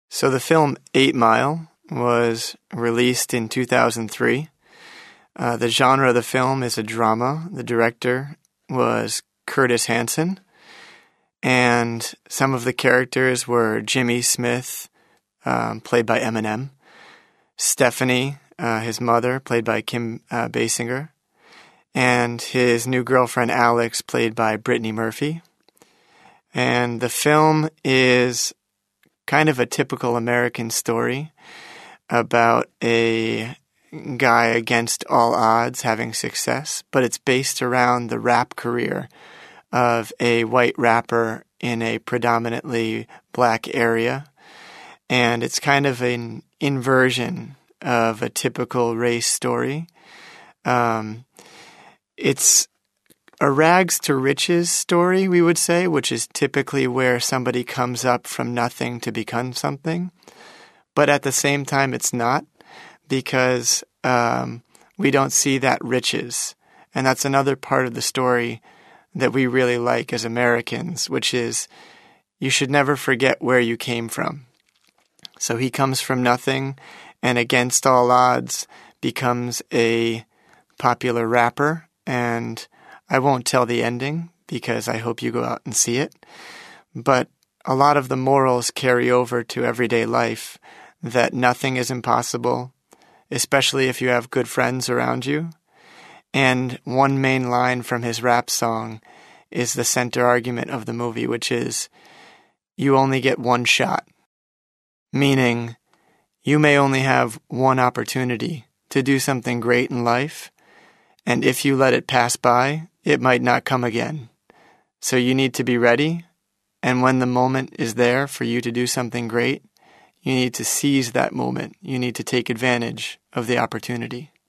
So the film 8 Mile was released in 2003. The genre of the film is a drama. The director was Curtis Hanson. And some of the characters were Jimmy Smith, played by Eminem, Stephanie, his mother, played by Kim Basinger, and his new girlfriend Alex, played by Brittany Murphy. And the film is kind of a typical American story about a guy against all odds having success, but it's based around the rap career of a white rapper in a predominantly black area. And it's kind of an inversion of a typical race story. It's a rags to riches story, we would say, which is typically where somebody comes up from nothing to become something. But at the same time, it's not, because we don't see that riches. And that's another part of the story that we really like as Americans, which is you should never forget where you came from. So he comes from nothing and against all odds becomes a popular rapper. And I won't tell the ending because I hope you go out and see it. But a lot of the morals carry over to everyday life, that nothing is impossible, especially if you have good friends around you. And one main line from his rap song is the center argument of the movie, which is, you only get one shot. Meaning, you may only have one opportunity to do something great in life, and if you let it pass by, it might not come again. So you need to be ready, and when the moment is there for you to do something great, you need to seize that moment. You need to take advantage of the opportunity.